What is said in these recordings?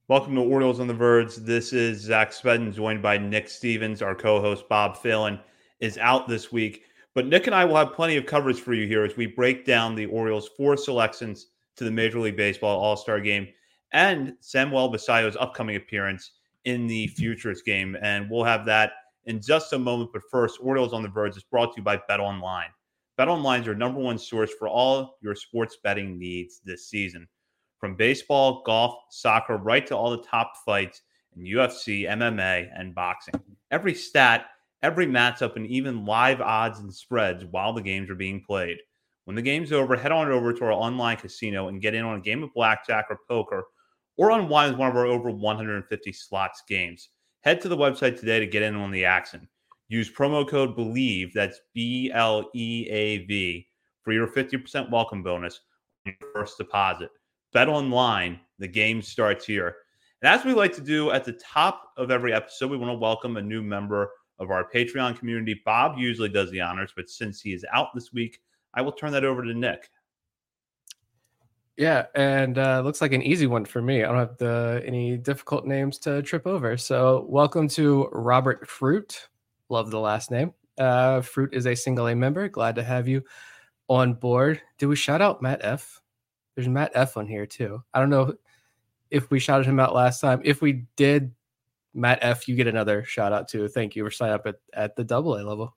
Welcome to Orioles on the Verge. This is Zach Spedden, joined by Nick Stevens. Our co-host Bob Phelan is out this week, but Nick and I will have plenty of coverage for you here as we break down the Orioles' 4 selections to the Major League Baseball All-Star Game and Samuel Basallo's upcoming appearance in the Futures Game. And we'll have that in just a moment. But first, Orioles on the Verge is brought to you by BetOnline. BetOnline is your number one source for all your sports betting needs this season. From baseball, golf, soccer, right to all the top fights in UFC, MMA, and boxing. Every stat, every matchup, and even live odds and spreads while the games are being played. When the game's over, head on over to our online casino and get in on a game of blackjack or poker, or unwind with one of our over 150 slots games. Head to the website today to get in on the action. Use promo code BELIEVE, that's BLEAV, for your 50% welcome bonus on your first deposit. Bet online, the game starts here. And as we like to do at the top of every episode, we want to welcome a new member of our Patreon community. Bob usually does the honors, but since he is out this week, I will turn that over to Nick. Yeah, and looks like an easy one for me. I don't have any difficult names to trip over. So welcome to Robert Fruit. Love the last name. Fruit is a single A member. Glad to have you on board. Did we shout out Matt F? There's Matt F on here too. I don't know if we shouted him out last time. If we did, Matt F, you get another shout out too. Thank you for signing up at the AA level.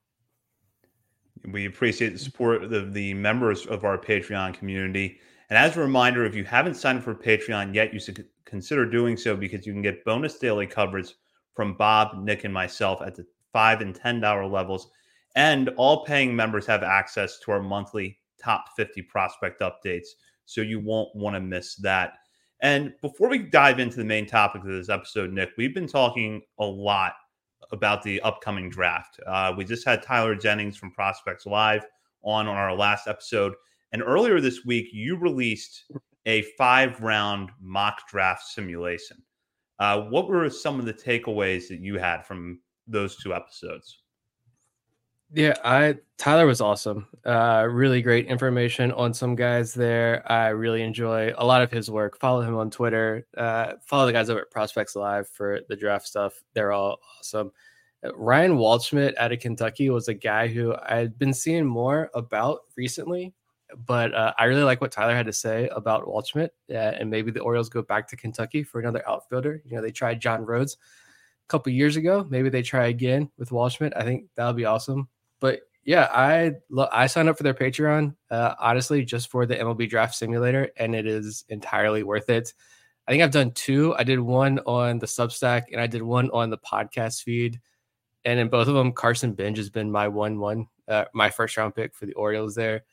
We appreciate the support of the members of our Patreon community. And as a reminder, if you haven't signed up for Patreon yet, you should consider doing so because you can get bonus daily coverage from Bob, Nick, and myself at the $5 and $10 levels. And all paying members have access to our monthly top 50 prospect updates. So you won't want to miss that. And before we dive into the main topic of this episode, Nick, we've been talking a lot about the upcoming draft. We just had Tyler Jennings from Prospects Live on our last episode. And earlier this week, you released a 5-round mock draft simulation. What were some of the takeaways that you had from those 2 episodes? Yeah, Tyler was awesome. Really great information on some guys there. I really enjoy a lot of his work. Follow him on Twitter. Follow the guys over at Prospects Live for the draft stuff. They're all awesome. Ryan Waldschmidt out of Kentucky was a guy who I'd been seeing more about recently, but I really like what Tyler had to say about Waldschmidt. And maybe the Orioles go back to Kentucky for another outfielder. You know, they tried John Rhodes a couple years ago. Maybe they try again with Waldschmidt. I think that would be awesome. But yeah, I signed up for their Patreon, honestly, just for the MLB Draft Simulator, and it is entirely worth it. I think I've done 2. I did one on the Substack, and I did one on the podcast feed. And in both of them, Carson Bench has been my my first round pick for the Orioles there.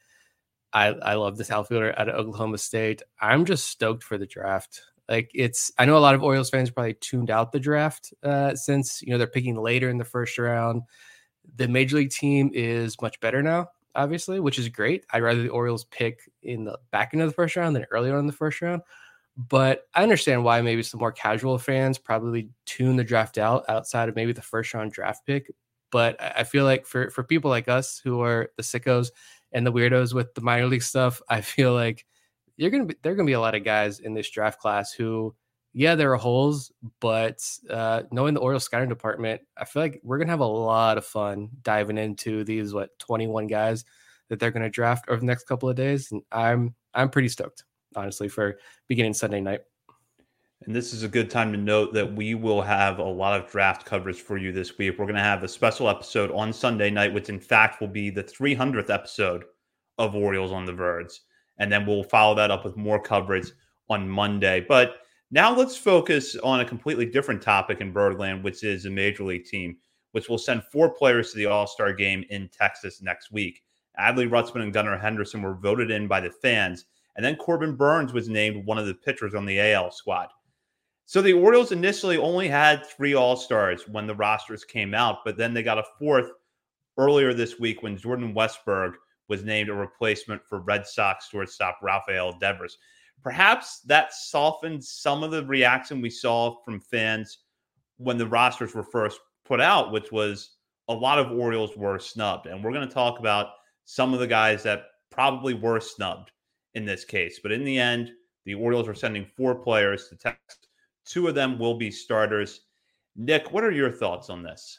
I love this outfielder out of Oklahoma State. I'm just stoked for the draft. I know a lot of Orioles fans probably tuned out the draft since, they're picking later in the first round. The Major League team is much better now, obviously, which is great. I'd rather the Orioles pick in the back end of the first round than earlier on in the first round. But I understand why maybe some more casual fans probably tune the draft outside of maybe the first round draft pick. But I feel like for people like us who are the sickos and the weirdos with the minor league stuff, I feel like there are going to be a lot of guys in this draft class who, yeah, there are holes, but knowing the Orioles scouting department, I feel like we're going to have a lot of fun diving into these, 21 guys that they're going to draft over the next couple of days. And I'm pretty stoked, honestly, for beginning Sunday night. And this is a good time to note that we will have a lot of draft coverage for you this week. We're going to have a special episode on Sunday night, which in fact will be the 300th episode of Orioles on the Verge. And then we'll follow that up with more coverage on Monday. But now let's focus on a completely different topic in Birdland, which is a Major League team, which will send 4 players to the All-Star game in Texas next week. Adley Rutschman and Gunnar Henderson were voted in by the fans, and then Corbin Burns was named one of the pitchers on the AL squad. So the Orioles initially only had 3 All-Stars when the rosters came out, but then they got a 4th earlier this week when Jordan Westburg was named a replacement for Red Sox shortstop Rafael Devers. Perhaps that softened some of the reaction we saw from fans when the rosters were first put out, which was a lot of Orioles were snubbed. And we're going to talk about some of the guys that probably were snubbed in this case. But in the end, the Orioles are sending 4 players to Texas. 2 of them will be starters. Nick, what are your thoughts on this?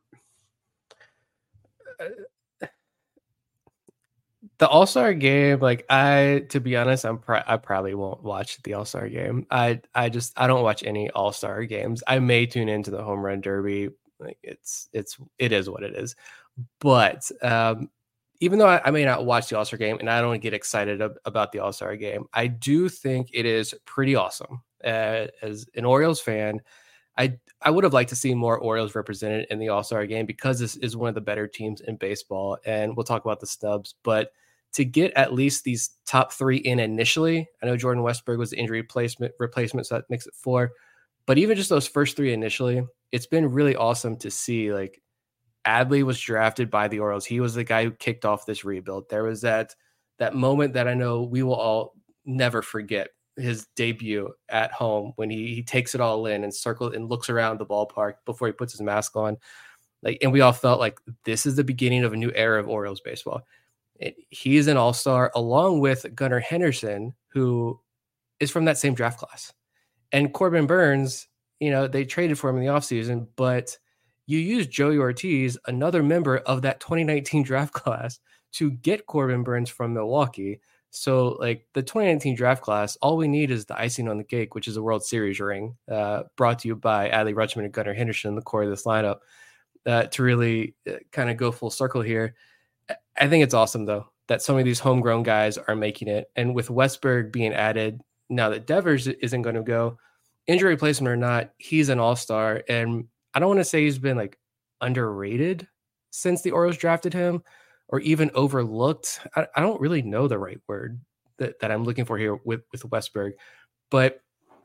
The All-Star game, like to be honest, I probably won't watch the All-Star game. I don't watch any All-Star games. I may tune into the Home Run Derby. Like it is what it is. But even though I may not watch the All-Star game and I don't get excited about the All-Star game, I do think it is pretty awesome. As an Orioles fan, I would have liked to see more Orioles represented in the All-Star game because this is one of the better teams in baseball. And we'll talk about the snubs, but to get at least these top 3 in initially, I know Jordan Westburg was the injury replacement, so that makes it 4. But even just those first 3 initially, it's been really awesome to see. Like Adley was drafted by the Orioles. He was the guy who kicked off this rebuild. There was that moment that I know we will all never forget, his debut at home when he takes it all in and circles and looks around the ballpark before he puts his mask on. Like, and we all felt like this is the beginning of a new era of Orioles baseball. He's an all-star along with Gunnar Henderson, who is from that same draft class. And Corbin Burns, they traded for him in the offseason, but you use Joey Ortiz, another member of that 2019 draft class, to get Corbin Burns from Milwaukee. So like the 2019 draft class, all we need is the icing on the cake, which is a World Series ring, brought to you by Adley Rutschman and Gunnar Henderson in the core of this lineup, to really kind of go full circle here. I think it's awesome, though, that some of these homegrown guys are making it. And with Westburg being added, now that Devers isn't going to go, injury replacement or not, he's an all-star. And I don't want to say he's been like underrated since the Orioles drafted him or even overlooked. I don't really know the right word that I'm looking for here with Westburg. But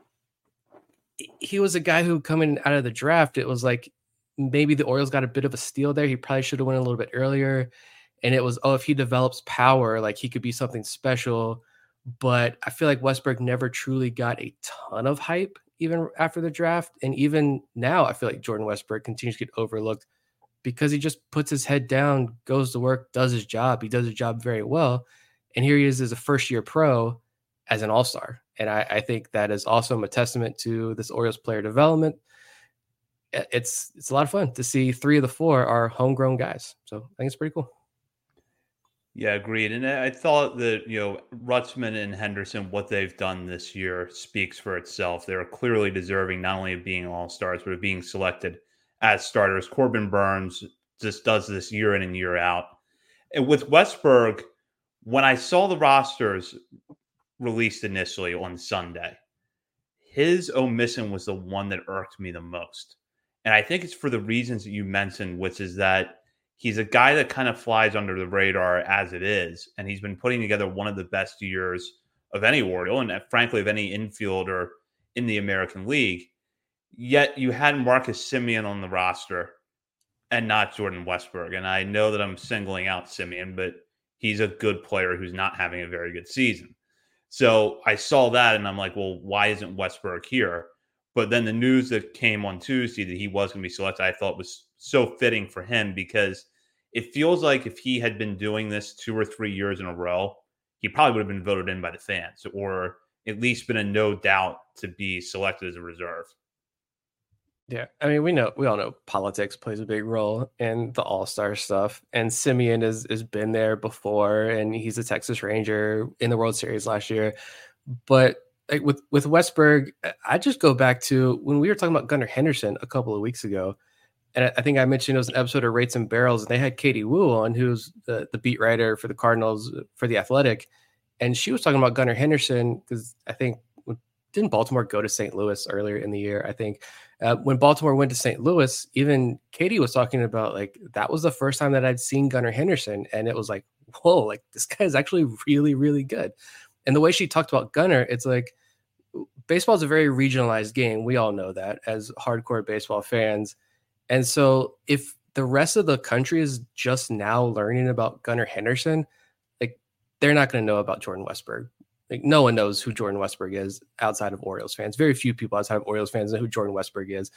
he was a guy who coming out of the draft, it was like maybe the Orioles got a bit of a steal there. He probably should have went a little bit earlier. And it was, if he develops power, like he could be something special. But I feel like Westburg never truly got a ton of hype even after the draft. And even now, I feel like Jordan Westburg continues to get overlooked because he just puts his head down, goes to work, does his job. He does his job very well. And here he is as a first-year pro as an all-star. And I think that is also a testament to this Orioles player development. It's a lot of fun to see 3 of the 4 are homegrown guys. So I think it's pretty cool. Yeah, agreed. And I thought that, Rutschman and Henderson, what they've done this year speaks for itself. They're clearly deserving not only of being all-stars, but of being selected as starters. Corbin Burns just does this year in and year out. And with Westburg, when I saw the rosters released initially on Sunday, his omission was the one that irked me the most. And I think it's for the reasons that you mentioned, which is that he's a guy that kind of flies under the radar as it is. And he's been putting together one of the best years of any Oriole and frankly of any infielder in the American League. Yet you had Marcus Semien on the roster and not Jordan Westburg. And I know that I'm singling out Semien, but he's a good player who's not having a very good season. So I saw that and I'm like, well, why isn't Westburg here? But then the news that came on Tuesday that he was going to be selected, I thought was so fitting for him because it feels like if he had been doing this 2 or 3 years in a row, he probably would have been voted in by the fans or at least been a no doubt to be selected as a reserve. Yeah, I mean, we all know politics plays a big role in the all-star stuff, and Semien has been there before, and he's a Texas Ranger in the World Series last year. But like with Westburg, I just go back to when we were talking about Gunnar Henderson a couple of weeks ago, and I think I mentioned it was an episode of Rates and Barrels, and they had Katie Wu on, who's the beat writer for the Cardinals for The Athletic, and she was talking about Gunnar Henderson because I think didn't Baltimore go to St. Louis earlier in the year? I think when Baltimore went to St. Louis, even Katie was talking about like that was the first time that I'd seen Gunnar Henderson, and it was like, whoa, like this guy is actually really, really good. And the way she talked about Gunnar, it's like baseball is a very regionalized game. We all know that as hardcore baseball fans. And so if the rest of the country is just now learning about Gunnar Henderson, like they're not going to know about Jordan Westburg. Like no one knows who Jordan Westburg is outside of Orioles fans. Very few people outside of Orioles fans know who Jordan Westburg is.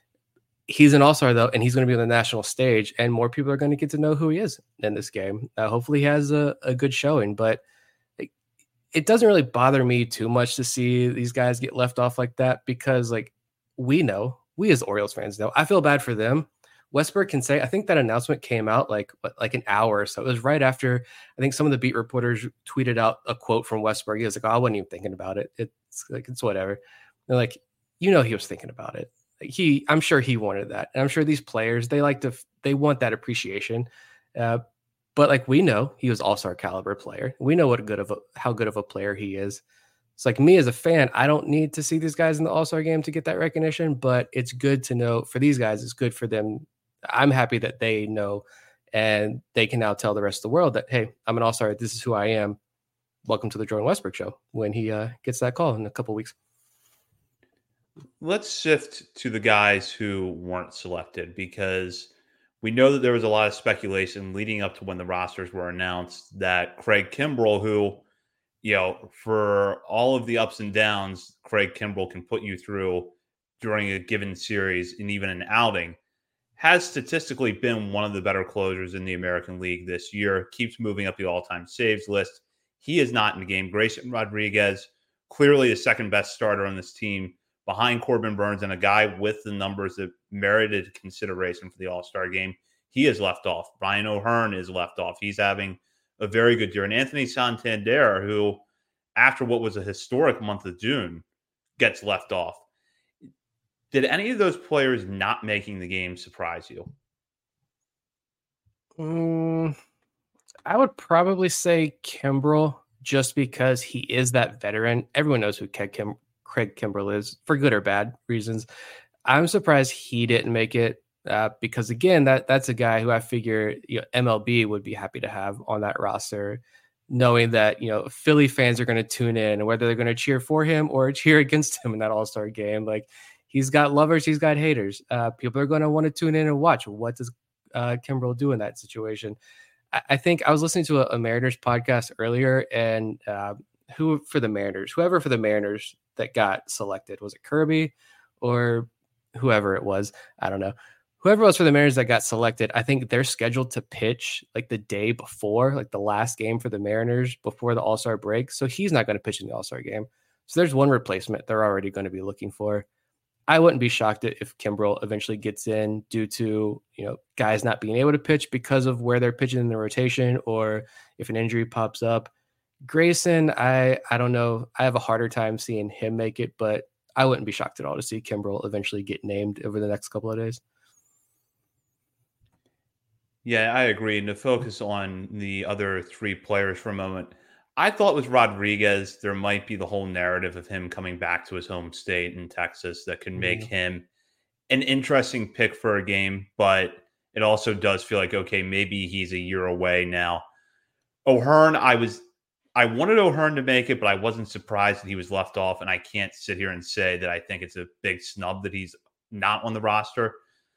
He's an all-star though, and he's going to be on the national stage, and more people are going to get to know who he is in this game. Hopefully he has a good showing, but it doesn't really bother me too much to see these guys get left off like that because like we know, we as Orioles fans know. I feel bad for them. Westburg can say, I think that announcement came out like an hour or so. It was right after, I think some of the beat reporters tweeted out a quote from Westburg. He was like, oh, I wasn't even thinking about it. It's whatever. They're like, he was thinking about it. I'm sure he wanted that. And I'm sure these players, they want that appreciation. But like, we know he was all-star caliber player. We know how good of a player he is. It's like, me as a fan, I don't need to see these guys in the all-star game to get that recognition, but it's good to know for these guys. It's good for them. I'm happy that they know, and they can now tell the rest of the world that, hey, I'm an all-star. This is who I am. Welcome to the Jordan Westburg show when he gets that call in a couple weeks. Let's shift to the guys who weren't selected, because we know that there was a lot of speculation leading up to when the rosters were announced that Craig Kimbrel, who, for all of the ups and downs Craig Kimbrel can put you through during a given series and even an outing, has statistically been one of the better closers in the American League this year, keeps moving up the all-time saves list. He is not in the game. Grayson Rodriguez, clearly the second best starter on this team, behind Corbin Burnes, and a guy with the numbers that merited consideration for the All-Star game. He is left off. Brian O'Hearn is left off. He's having a very good year. And Anthony Santander, who, after what was a historic month of June, gets left off. Did any of those players not making the game surprise you? I would probably say Kimbrel, just because he is that veteran. Everyone knows who Craig Kimbrel is, for good or bad reasons. I'm surprised he didn't make it because, again, that's a guy who I figure MLB would be happy to have on that roster, knowing that Philly fans are going to tune in, and whether they're going to cheer for him or cheer against him in that All-Star game. Like, he's got lovers, he's got haters. People are going to want to tune in and watch. What does Kimbrel do in that situation? I think I was listening to a Mariners podcast earlier, and whoever for the Mariners that got selected, was it Kirby or whoever it was? I don't know. Whoever was for the Mariners that got selected, I think they're scheduled to pitch like the day before, like the last game for the Mariners before the All-Star break. So he's not going to pitch in the All-Star game. So there's one replacement they're already going to be looking for. I wouldn't be shocked if Kimbrel eventually gets in due to, guys not being able to pitch because of where they're pitching in the rotation, or if an injury pops up. Grayson, I don't know. I have a harder time seeing him make it, but I wouldn't be shocked at all to see Kimbrel eventually get named over the next couple of days. Yeah, I agree. And to focus on the other three players for a moment, I thought with Rodriguez, there might be the whole narrative of him coming back to his home state in Texas that could make him an interesting pick for a game, but it also does feel like, okay, maybe he's a year away now. O'Hearn, I wanted O'Hearn to make it, but I wasn't surprised that he was left off, and I can't sit here and say that I think it's a big snub that he's not on the roster.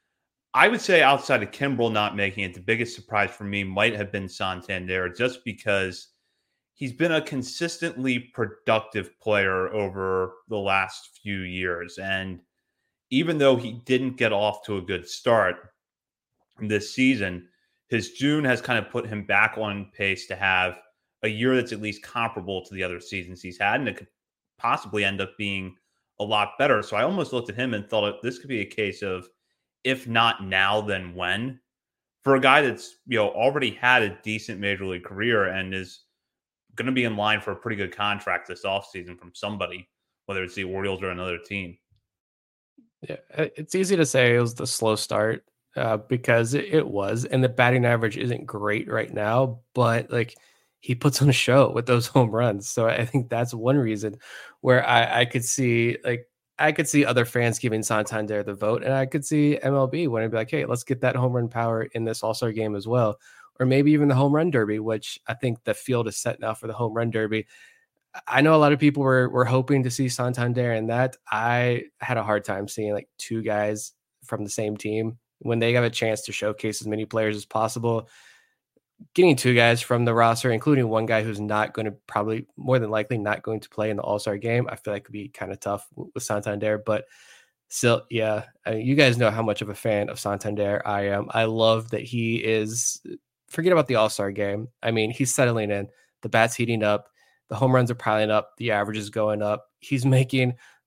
I would say outside of Kimbrel not making it, the biggest surprise for me might have been Santander, just because he's been a consistently productive player over the last few years. And even though he didn't get off to a good start this season, his June has kind of put him back on pace to have a year that's at least comparable to the other seasons he's had. And it could possibly end up being a lot better. So I almost looked at him and thought this could be a case of, if not now, then when, for a guy that's, already had a decent major league career and is going to be in line for a pretty good contract this offseason from somebody, whether it's the Orioles or another team. Yeah, it's easy to say it was the slow start because it was, and the batting average isn't great right now, but like, he puts on a show with those home runs. So I think that's one reason where I could see other fans giving Santander the vote, and I could see MLB wanting to be like, hey, let's get that home run power in this All-Star game as well. Or maybe even the home run derby, which I think the field is set now for the home run derby. I know a lot of people were hoping to see Santander in that. I had a hard time seeing like two guys from the same team when they have a chance to showcase as many players as possible. Getting two guys from the roster, including one guy who's not going to, probably more than likely not going to play in the All-Star game, I feel like could be kind of tough with Santander. But still, yeah, I mean, you guys know how much of a fan of Santander I am. I love that he is, forget about the All-Star game. I mean, he's settling in. The bat's heating up. The home runs are piling up. The average is going up. He's making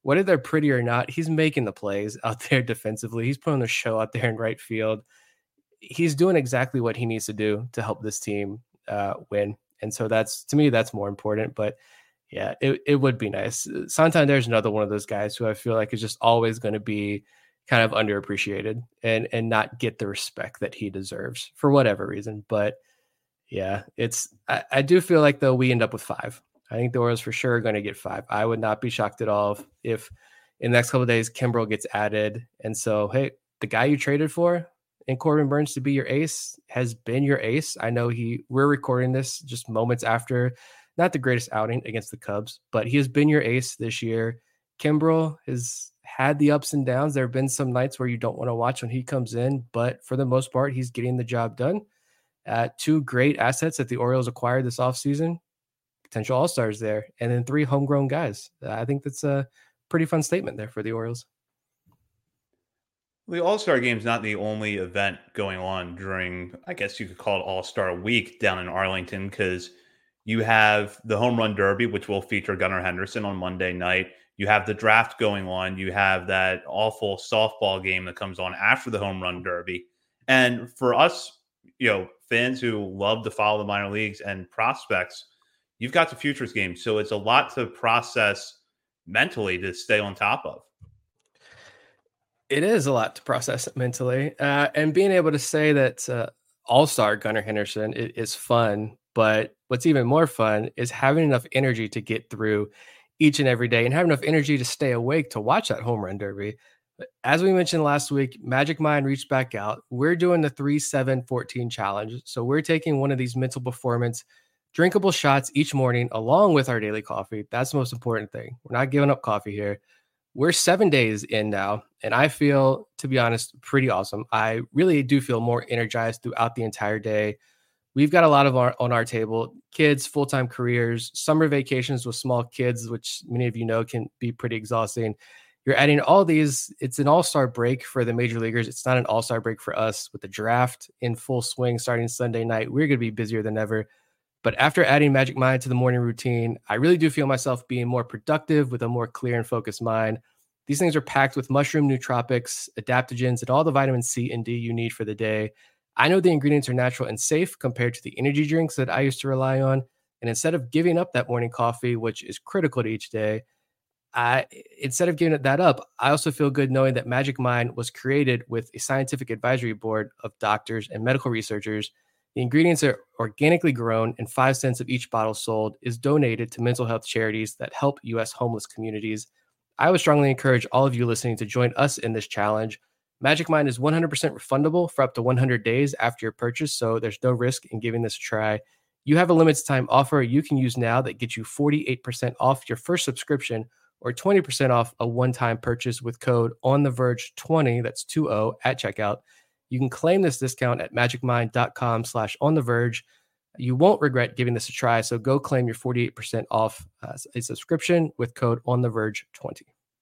whether they're pretty or not, he's making the plays out there defensively. He's putting the show out there in right field. He's doing exactly what he needs to do to help this team win. And so that's, to me, that's more important. But yeah, it would be nice. Santander's another one of those guys who I feel like is just always going to be kind of underappreciated and not get the respect that he deserves for whatever reason. But yeah, I do feel like, though, we end up with 5. I think the Orioles for sure are going to get 5. I would not be shocked at all if in the next couple of days Kimbrel gets added. And so, hey, the guy you traded for in Corbin Burnes to be your ace has been your ace. I know we're recording this just moments after, not the greatest outing against the Cubs, but he has been your ace this year. Kimbrel has had the ups and downs. There have been some nights where you don't want to watch when he comes in, but for the most part, he's getting the job done. 2 great assets that the Orioles acquired this offseason, potential all-stars there, and then 3 homegrown guys. I think that's a pretty fun statement there for the Orioles. The All-Star Game is not the only event going on during, I guess you could call it All-Star Week down in Arlington, because you have the Home Run Derby, which will feature Gunnar Henderson on Monday night. You have the draft going on. You have that awful softball game that comes on after the Home Run Derby. And for us, fans who love to follow the minor leagues and prospects, you've got the futures game. So it's a lot to process mentally to stay on top of. It is a lot to process mentally. And being able to say that all-star Gunnar Henderson is fun, but what's even more fun is having enough energy to get through each and every day and have enough energy to stay awake to watch that Home Run Derby. As we mentioned last week, Magic Mind reached back out. We're doing the 3-7-14 challenge. So we're taking one of these mental performance drinkable shots each morning along with our daily coffee. That's the most important thing. We're not giving up coffee here. We're 7 days in now, and I feel, to be honest, pretty awesome. I really do feel more energized throughout the entire day. We've got a lot on our table: kids, full-time careers, summer vacations with small kids, which many of you know can be pretty exhausting. You're adding all these. It's an all-star break for the major leaguers. It's not an all-star break for us, with the draft in full swing starting Sunday night. We're going to be busier than ever. But after adding Magic Mind to the morning routine, I really do feel myself being more productive with a more clear and focused mind. These things are packed with mushroom nootropics, adaptogens, and all the vitamin C and D you need for the day. I know the ingredients are natural and safe compared to the energy drinks that I used to rely on. And instead of giving up that morning coffee, which is critical to each day, instead of giving that up, I also feel good knowing that Magic Mind was created with a scientific advisory board of doctors and medical researchers. The ingredients are organically grown, and 5 cents of each bottle sold is donated to mental health charities that help U.S. homeless communities. I would strongly encourage all of you listening to join us in this challenge. Magic Mind is 100% refundable for up to 100 days after your purchase, so there's no risk in giving this a try. You have a limited time offer you can use now that gets you 48% off your first subscription or 20% off a one-time purchase with code OnTheVerge20, that's 20, at checkout. You can claim this discount at magicmind.com/ontheverge. You won't regret giving this a try, so go claim your 48% off a subscription with code OnTheVerge20.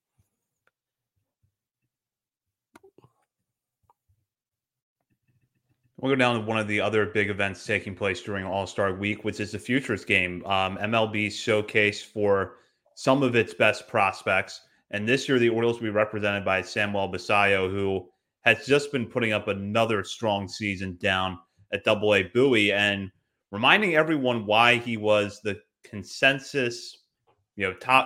We'll go down to one of the other big events taking place during All-Star Week, which is the Futures Game. MLB showcase for some of its best prospects. And this year, the Orioles will be represented by Samuel Basallo, who has just been putting up another strong season down at Double-A Bowie, and reminding everyone why he was the consensus, top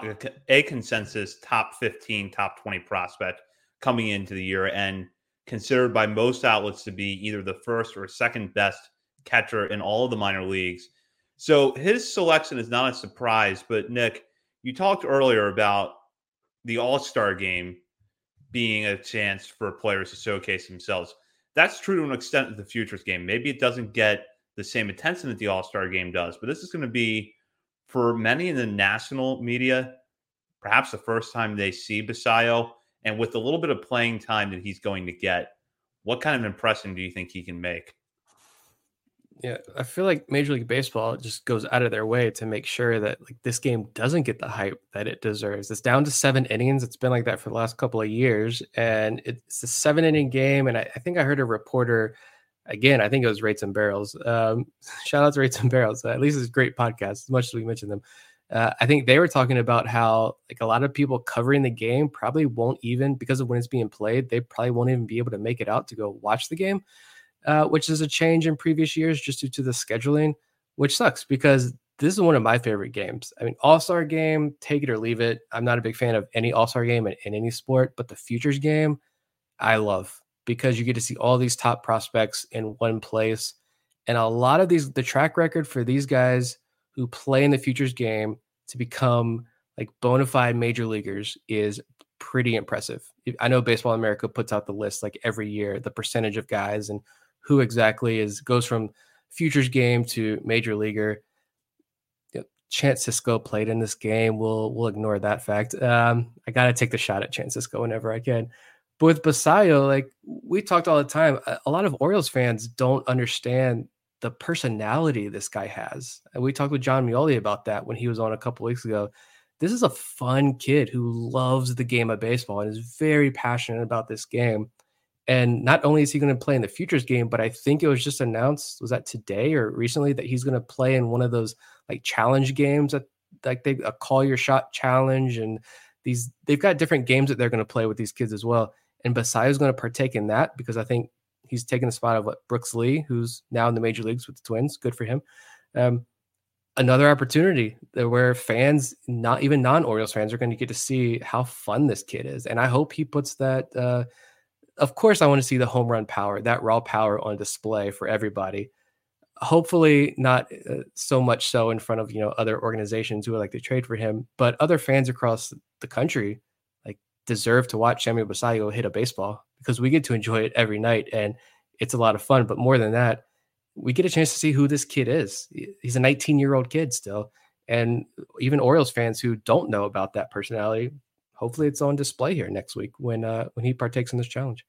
15, top 20 prospect coming into the year, and considered by most outlets to be either the first or second best catcher in all of the minor leagues. So his selection is not a surprise, but Nick, you talked earlier about the All-Star Game being a chance for players to showcase themselves. That's true to an extent of the Futures Game. Maybe it doesn't get the same attention that the All-Star Game does, but this is going to be, for many in the national media, perhaps the first time they see Basallo. And with a little bit of playing time that he's going to get, what kind of impression do you think he can make? Yeah, I feel like Major League Baseball just goes out of their way to make sure that this game doesn't get the hype that it deserves. It's down to 7 innings. It's been like that for the last couple of years, and it's a 7-inning game. And I think I heard a reporter, again, I think it was Rates and Barrels. Shout out to Rates and Barrels. At least it's a great podcast, as much as we mentioned them. I think they were talking about how like a lot of people covering the game probably won't even, because of when it's being played, they probably won't even be able to make it out to go watch the game, which is a change in previous years just due to the scheduling, which sucks because this is one of my favorite games. I mean, All-Star game, take it or leave it. I'm not a big fan of any All-Star game in any sport, but the Futures game, I love because you get to see all these top prospects in one place. And a lot of these, the track record for these guys who play in the Futures game to become like bona fide major leaguers is pretty impressive. I know Baseball America puts out the list like every year, the percentage of guys and who exactly goes from Futures game to major leaguer. Chance Sisco played in this game. We'll ignore that fact. I got to take the shot at Chance Sisco whenever I can. But with Basayo, like we talked all the time, a lot of Orioles fans don't understand the personality this guy has. And we talked with John Mioli about that when he was on a couple weeks ago. This is a fun kid who loves the game of baseball and is very passionate about this game. And not only is he going to play in the Futures game, but I think it was just announced, was that today or recently, that he's going to play in one of those like challenge games that like a call your shot challenge. And they've got different games that they're going to play with these kids as well. And Basayo is going to partake in that because I think he's taking the spot of Brooks Lee, who's now in the major leagues with the Twins. Good for him. Another opportunity where fans, not even non-Orioles fans, are going to get to see how fun this kid is. And I hope he puts that, of course, I want to see the home run power, that raw power on display for everybody. Hopefully not so much so in front of, other organizations who would like to trade for him, but other fans across the country like deserve to watch Samuel Basayo hit a baseball because we get to enjoy it every night and it's a lot of fun. But more than that, we get a chance to see who this kid is. He's a 19-year-old kid still. And even Orioles fans who don't know about that personality, hopefully it's on display here next week when he partakes in this challenge.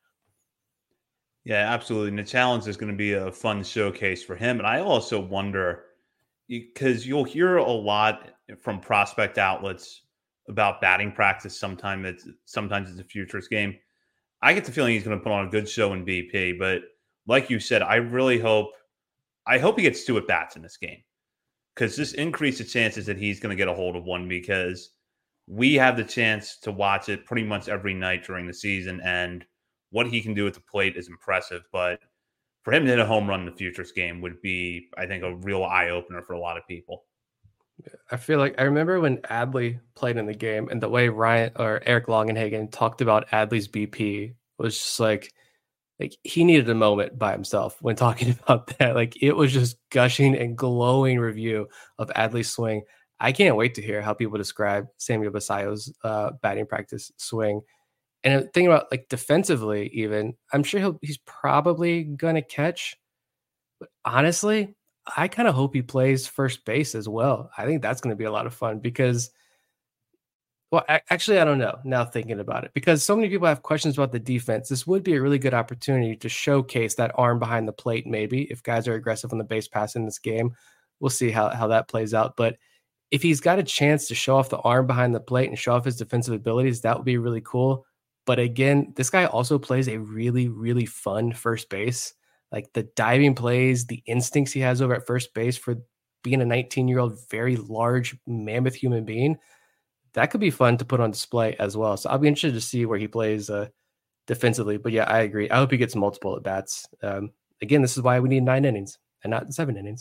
Yeah, absolutely. And the challenge is going to be a fun showcase for him. And I also wonder, because you'll hear a lot from prospect outlets about batting practice. Sometimes it's a Futures game. I get the feeling he's going to put on a good show in BP. But like you said, I hope he gets 2 at bats in this game because this increases the chances that he's going to get a hold of one because we have the chance to watch it pretty much every night during the season. And what he can do at the plate is impressive. But for him to hit a home run in the Futures game would be, I think, a real eye-opener for a lot of people. I feel like I remember when Adley played in the game and the way Ryan or Eric Longenhagen talked about Adley's BP was just like he needed a moment by himself when talking about that. Like it was just gushing and glowing review of Adley's swing. I can't wait to hear how people describe Samuel Basayo's batting practice swing. And thinking about like defensively, even I'm sure he's probably gonna catch. But honestly, I kind of hope he plays first base as well. I think that's going to be a lot of fun because, well, actually, I don't know now thinking about it because so many people have questions about the defense. This would be a really good opportunity to showcase that arm behind the plate. Maybe if guys are aggressive on the base pass in this game, we'll see how that plays out. But if he's got a chance to show off the arm behind the plate and show off his defensive abilities, that would be really cool. But again, this guy also plays a really, really fun first base. Like the diving plays, the instincts he has over at first base for being a 19-year-old, very large mammoth human being, that could be fun to put on display as well. So I'll be interested to see where he plays defensively. But yeah, I agree. I hope he gets multiple at bats. Again, this is why we need 9 innings and not 7 innings.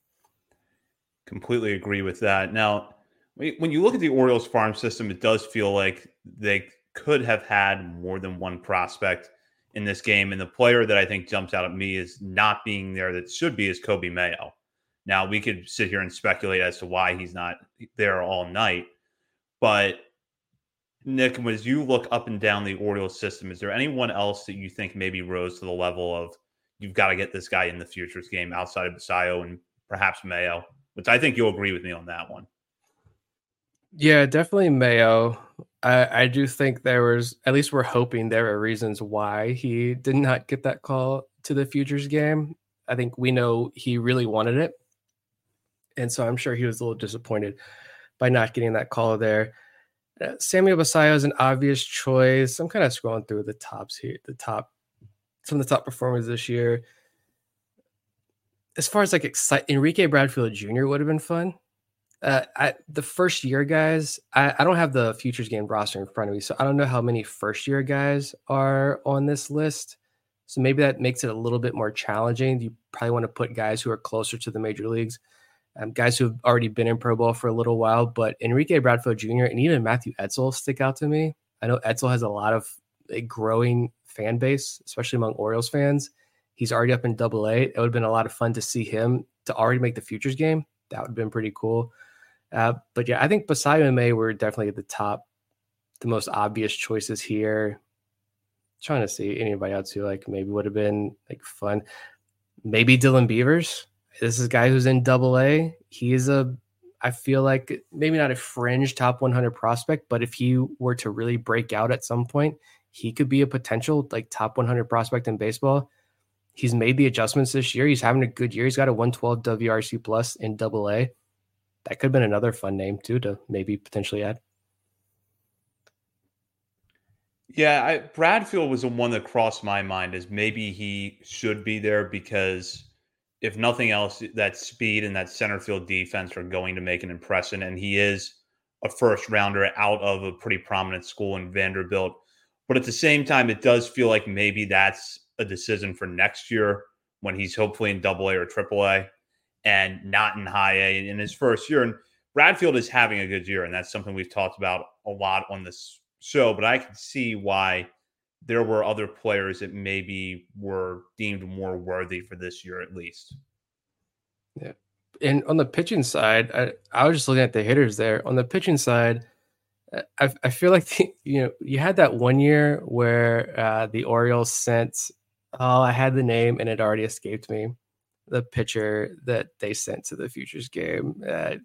Completely agree with that. Now, when you look at the Orioles farm system, it does feel like they could have had more than one prospect in this game. And the player that I think jumps out at me is not being there that should be is Coby Mayo. Now, we could sit here and speculate as to why he's not there all night. But, Nick, as you look up and down the Orioles system, is there anyone else that you think maybe rose to the level of you've got to get this guy in the Futures game outside of Basayo and perhaps Mayo? Which I think you'll agree with me on that one. Yeah, definitely Mayo. I do think there was, at least we're hoping there are reasons why he did not get that call to the Futures game. I think we know he really wanted it. And so I'm sure he was a little disappointed by not getting that call there. Samuel Basayo is an obvious choice. I'm kind of scrolling through the tops here, some of the top performers this year. As far as like Enrique Bradfield Jr. would have been fun. The first year guys, I don't have the futures game roster in front of me, so I don't know how many first year guys are on this list. So maybe that makes it a little bit more challenging. You probably want to put guys who are closer to the major leagues, guys who have already been in Pro Bowl for a little while. But Enrique Bradfield Jr. and even Matthew Etzel stick out to me. I know Etzel has a growing fan base, especially among Orioles fans. He's already up in Double-A. It would have been a lot of fun to see him to already make the futures game. That would have been pretty cool. But yeah, I think Basayo and May were definitely at the most obvious choices here. Trying to see anybody else who like maybe would have been like fun. Maybe Dylan Beavers. This is a guy who's in Double-A. He is I feel like maybe not a fringe top 100 prospect, but if he were to really break out at some point, he could be a potential like top 100 prospect in baseball. He's made the adjustments this year. He's having a good year. He's got a 112 WRC plus in Double-A. That could have been another fun name too to maybe potentially add. Yeah, Bradfield was the one that crossed my mind as maybe he should be there because if nothing else, that speed and that center field defense are going to make an impression. And he is a first rounder out of a pretty prominent school in Vanderbilt. But at the same time, it does feel like maybe that's a decision for next year when he's hopefully in Double-A or Triple-A and not in High A in his first year. And Bradfield is having a good year, and that's something we've talked about a lot on this show. But I can see why there were other players that maybe were deemed more worthy for this year at least. Yeah. And on the pitching side, I was just looking at the hitters there. On the pitching side, I feel like, you had that one year where the Orioles sent, I had the name and it already escaped me, the pitcher that they sent to the futures game.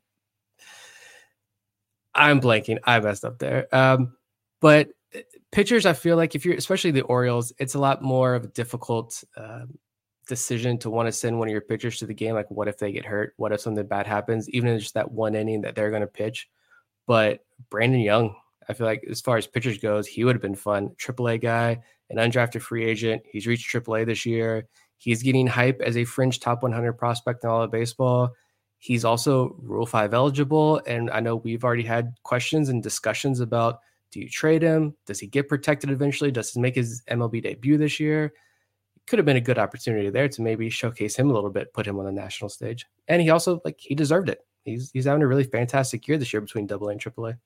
I'm blanking. I messed up there. But pitchers, I feel like if you're, especially the Orioles, it's a lot more of a difficult decision to want to send one of your pitchers to the game. Like, what if they get hurt? What if something bad happens? Even in just that one inning that they're going to pitch. But Brandon Young, I feel like as far as pitchers goes, he would have been fun. AAA guy, an undrafted free agent. He's reached AAA this year. He's getting hype as a fringe top 100 prospect in all of baseball. He's also Rule 5 eligible. And I know we've already had questions and discussions about, do you trade him? Does he get protected eventually? Does he make his MLB debut this year? Could have been a good opportunity there to maybe showcase him a little bit, put him on the national stage. And he also, he deserved it. He's having a really fantastic year this year between Double-A and Triple-A.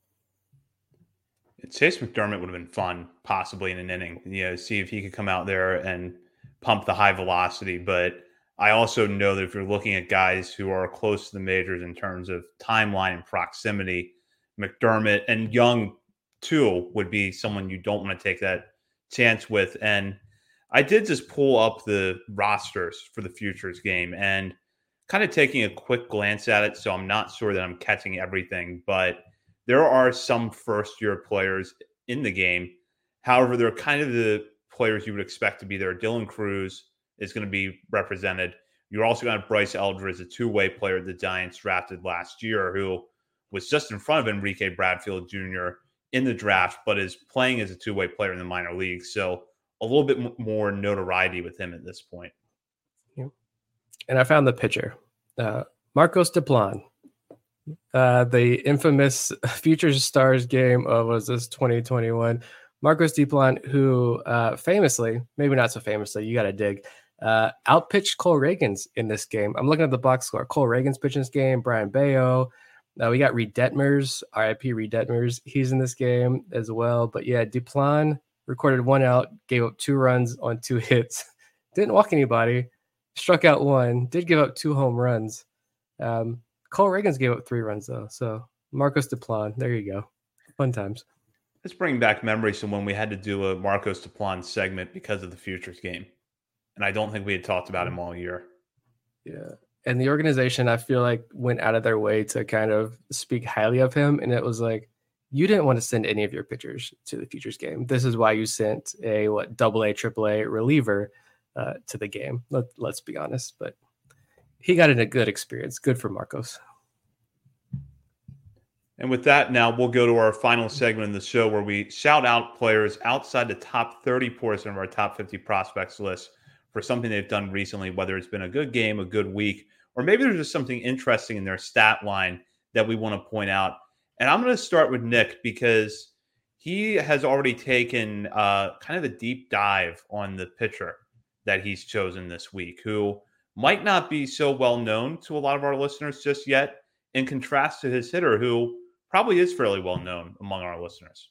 Chase McDermott would have been fun, possibly in an inning, see if he could come out there and pump the high velocity. But I also know that if you're looking at guys who are close to the majors in terms of timeline and proximity, McDermott and Young too would be someone you don't want to take that chance with. And I did just pull up the rosters for the futures game and kind of taking a quick glance at it. So I'm not sure that I'm catching everything, but there are some first-year players in the game. However, they're kind of the players you would expect to be there. Dylan Cruz is going to be represented. You're also going to have Bryce Elder as a two-way player the Giants drafted last year, who was just in front of Enrique Bradfield Jr. in the draft, but is playing as a two-way player in the minor leagues. So a little bit more notoriety with him at this point. Yeah. And I found the pitcher, Marcos Diplan. The infamous Futures Stars game of, was this 2021? Marcos Diplan, who famously, maybe not so famously, you got to dig, outpitched Cole Reagans in this game. I'm looking at the box score. Cole Reagans pitching this game, Brian Bayo. We got Reed Detmers, RIP Reed Detmers. He's in this game as well. But yeah, Diplan recorded 1 out, gave up 2 runs on 2 hits, didn't walk anybody, struck out 1, did give up 2 home runs. Cole Reagans gave up 3 runs though. So Marcos Diplan, there you go. Fun times. Let's bring back memories from when we had to do a Marcos Diplan segment because of the futures game. And I don't think we had talked about him all year. Yeah. And the organization, I feel like, went out of their way to kind of speak highly of him. And it was like, you didn't want to send any of your pitchers to the futures game. This is why you sent a Double-A, Triple-A reliever to the game. Let's be honest. But he got in a good experience. Good for Marcos. And with that, now we'll go to our final segment in the show where we shout out players outside the top 30 portion of our top 50 prospects list for something they've done recently, whether it's been a good game, a good week, or maybe there's just something interesting in their stat line that we want to point out. And I'm going to start with Nick because he has already taken kind of a deep dive on the pitcher that he's chosen this week, who might not be so well known to a lot of our listeners just yet, in contrast to his hitter, who probably is fairly well known among our listeners.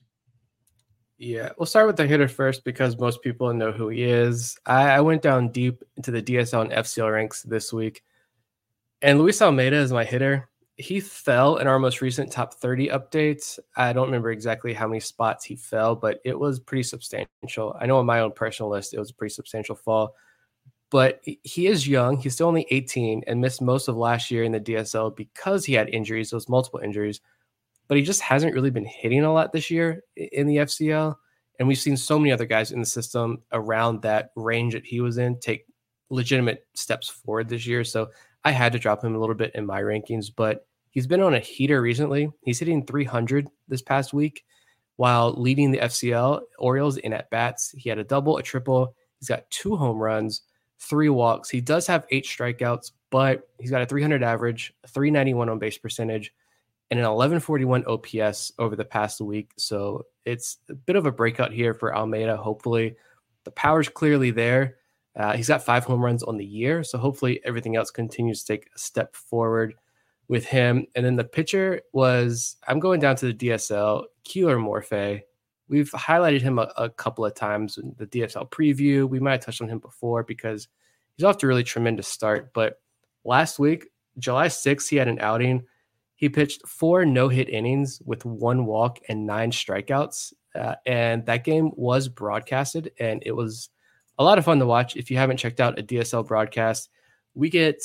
Yeah, we'll start with the hitter first because most people know who he is. I went down deep into the DSL and FCL ranks this week, and Luis Almeida is my hitter. He fell in our most recent top 30 updates. I don't remember exactly how many spots he fell, but it was pretty substantial. I know on my own personal list, it was a pretty substantial fall. But he is young. He's still only 18 and missed most of last year in the DSL because he had injuries, those multiple injuries. But he just hasn't really been hitting a lot this year in the FCL. And we've seen so many other guys in the system around that range that he was in take legitimate steps forward this year. So I had to drop him a little bit in my rankings, but he's been on a heater recently. He's hitting 300 this past week while leading the FCL Orioles in at-bats. He had a double, a triple. He's got 2 home runs, 3 walks. He does have 8 strikeouts, but he's got a 300 average, a 391 on base percentage, and an 1141 OPS over the past week. So it's a bit of a breakout here for Almeida. Hopefully the power's clearly there. He's got 5 home runs on the year. So hopefully everything else continues to take a step forward with him. And then the pitcher was, I'm going down to the DSL, Keeler Morphe. We've highlighted him a couple of times in the DSL preview. We might have touched on him before because he's off to a really tremendous start. But last week, July 6th, he had an outing. He pitched 4 no-hit innings with 1 walk and 9 strikeouts. And that game was broadcasted, and it was a lot of fun to watch. If you haven't checked out a DSL broadcast, we get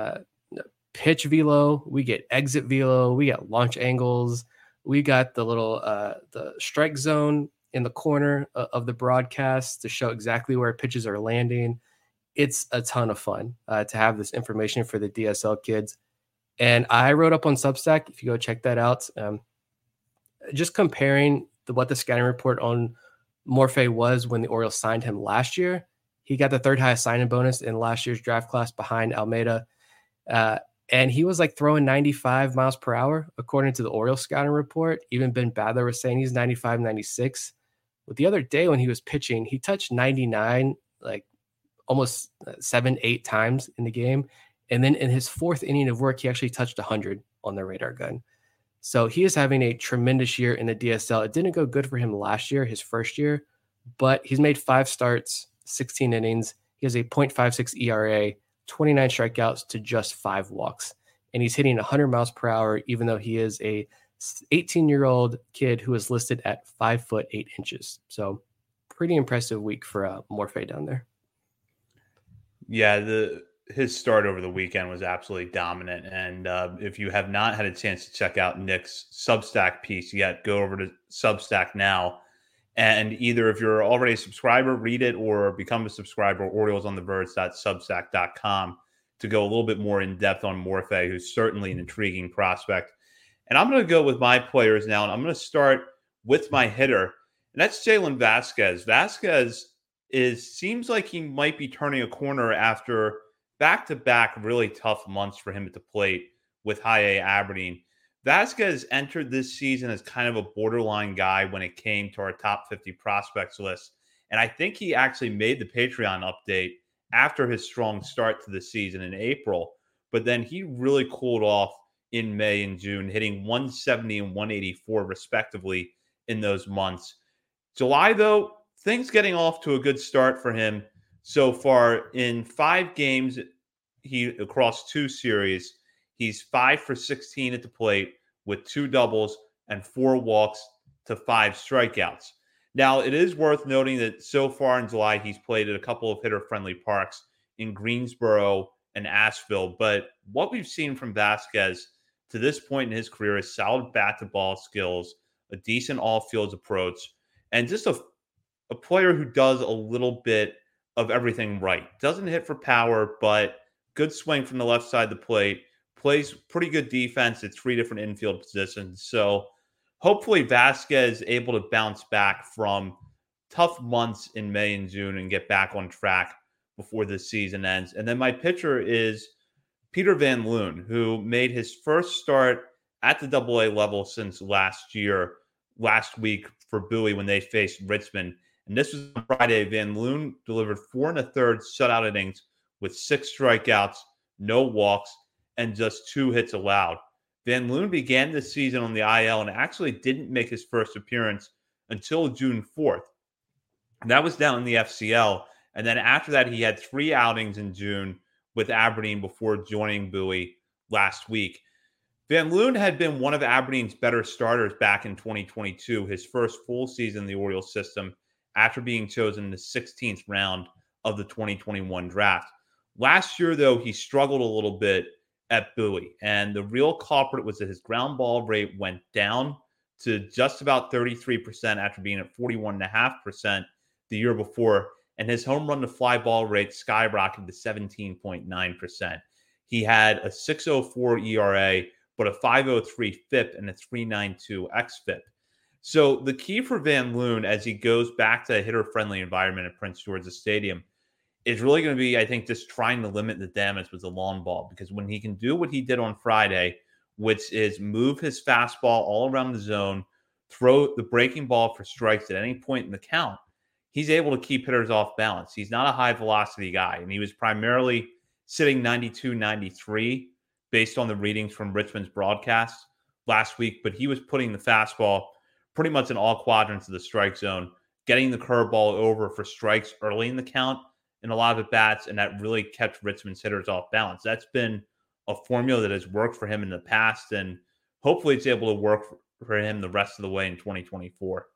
pitch velo, we get exit velo, we get launch angles. We got the little the strike zone in the corner of the broadcast to show exactly where pitches are landing. It's a ton of fun to have this information for the DSL kids. And I wrote up on Substack, if you go check that out, just comparing what the scouting report on Morphe was when the Orioles signed him last year. He got the 3rd highest signing bonus in last year's draft class behind Almeida. And he was like throwing 95 miles per hour, according to the Orioles scouting report. Even Ben Badler was saying he's 95, 96. But the other day when he was pitching, he touched 99, like almost 7-8 times in the game. And then in his 4th inning of work, he actually touched 100 on the radar gun. So he is having a tremendous year in the DSL. It didn't go good for him last year, his first year, but he's made 5 starts, 16 innings. He has a .56 ERA, 29 strikeouts to just 5 walks. And he's hitting 100 miles per hour, even though he is a 18-year-old kid who is listed at 5 foot 8 inches. So pretty impressive week for Morphe down there. Yeah, his start over the weekend was absolutely dominant. And if you have not had a chance to check out Nick's Substack piece yet, go over to Substack now. And either if you're already a subscriber, read it, or become a subscriber, oriolesontheverge.substack.com, to go a little bit more in depth on Morphe, who's certainly an intriguing prospect. And I'm going to go with my players now, and I'm going to start with my hitter, and that's Jalen Vasquez. Vasquez seems like he might be turning a corner after back-to-back really tough months for him at the plate with High A Aberdeen. Vasquez entered this season as kind of a borderline guy when it came to our top 50 prospects list. And I think he actually made the Patreon update after his strong start to the season in April. But then he really cooled off in May and June, hitting 170 and 184 respectively in those months. July, though, things getting off to a good start for him so far. In 5 games, across 2 series, he's 5 for 16 at the plate with 2 doubles and 4 walks to 5 strikeouts. Now, it is worth noting that so far in July, he's played at a couple of hitter-friendly parks in Greensboro and Asheville. But what we've seen from Vasquez to this point in his career is solid bat-to-ball skills, a decent all-fields approach, and just a player who does a little bit of everything right. Doesn't hit for power, but good swing from the left side of the plate. Plays pretty good defense at 3 different infield positions. So hopefully Vasquez is able to bounce back from tough months in May and June and get back on track before this season ends. And then my pitcher is Peter Van Loon, who made his first start at the AA level since last week for Bowie when they faced Richmond. And this was on Friday. Van Loon delivered 4 1/3 shutout innings with 6 strikeouts, no walks, and just 2 hits allowed. Van Loon began the season on the IL and actually didn't make his first appearance until June 4th. And that was down in the FCL. And then after that, he had 3 outings in June with Aberdeen before joining Bowie last week. Van Loon had been one of Aberdeen's better starters back in 2022, his first full season in the Orioles system after being chosen in the 16th round of the 2021 draft. Last year, though, he struggled a little bit at Bowie, and the real culprit was that his ground ball rate went down to just about 33% after being at 41.5% the year before, and his home run to fly ball rate skyrocketed to 17.9%. He had a 6.04 ERA, but a 5.03 FIP and a 3.92 xFIP. So the key for Van Loon as he goes back to a hitter-friendly environment at Prince George's Stadium is really going to be, I think, just trying to limit the damage with the long ball. Because when he can do what he did on Friday, which is move his fastball all around the zone, throw the breaking ball for strikes at any point in the count, he's able to keep hitters off balance. He's not a high-velocity guy, and he was primarily sitting 92, 93 based on the readings from Richmond's broadcast last week, but he was putting the fastball pretty much in all quadrants of the strike zone, getting the curveball over for strikes early in the count in a lot of at-bats, and that really kept Richmond's hitters off balance. That's been a formula that has worked for him in the past, and hopefully it's able to work for him the rest of the way in 2024.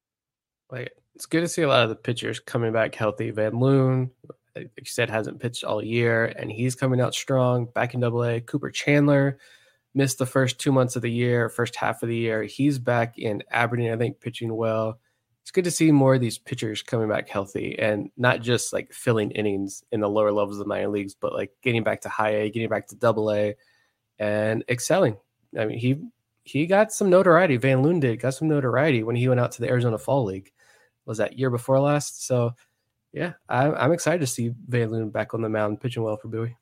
It's good to see a lot of the pitchers coming back healthy. Van Loon, like you said, hasn't pitched all year, and he's coming out strong back in AA. Cooper Chandler missed the first 2 months of the year, first half of the year. He's back in Aberdeen, I think, pitching well. It's good to see more of these pitchers coming back healthy and not just like filling innings in the lower levels of the minor leagues, but like getting back to high A, getting back to AA and excelling. I mean, he got some notoriety. Van Loon got some notoriety when he went out to the Arizona Fall League. Was that year before last? So yeah, I'm excited to see Van Loon back on the mound pitching well for Bowie.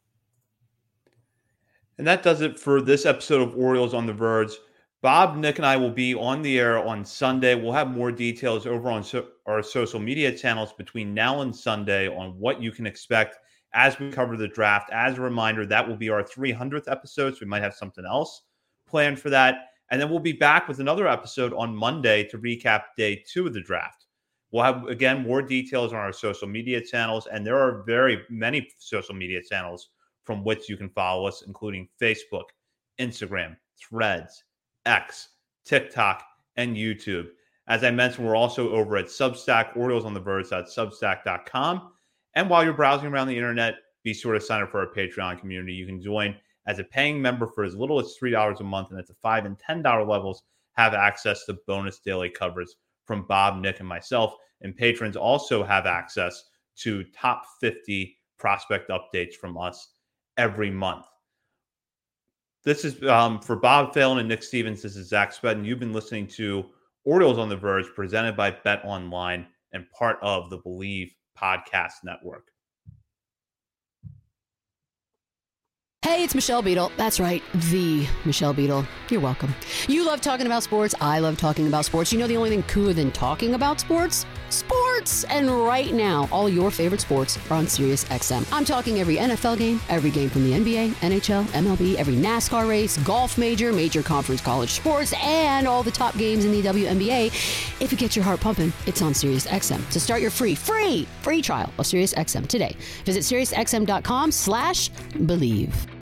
And that does it for this episode of Orioles on the Verge. Bob, Nick, and I will be on the air on Sunday. We'll have more details over on our social media channels between now and Sunday on what you can expect as we cover the draft. As a reminder, that will be our 300th episode, so we might have something else planned for that. And then we'll be back with another episode on Monday to recap day 2 of the draft. We'll have, again, more details on our social media channels, and there are very many social media channels from which you can follow us, including Facebook, Instagram, Threads, X, TikTok, and YouTube. As I mentioned, we're also over at Substack, OriolesOnTheVerge.substack.com. And while you're browsing around the internet, be sure to sign up for our Patreon community. You can join as a paying member for as little as $3 a month, and at the $5 and $10 levels, have access to bonus daily coverage from Bob, Nick, and myself. And patrons also have access to top 50 prospect updates from us every month. This is for Bob Phelan and Nick Stevens. This is Zach Spedden. You've been listening to Orioles on the Verge, presented by Bet Online and part of the Believe Podcast Network. Hey, it's Michelle Beadle. That's right, the Michelle Beadle. You're welcome. You love talking about sports. I love talking about sports. You know the only thing cooler than talking about sports? Sports! And right now, all your favorite sports are on SiriusXM. I'm talking every NFL game, every game from the NBA, NHL, MLB, every NASCAR race, golf major conference college sports, and all the top games in the WNBA. If it gets your heart pumping, it's on SiriusXM. So start your free trial of SiriusXM today. Visit SiriusXM.com/believe.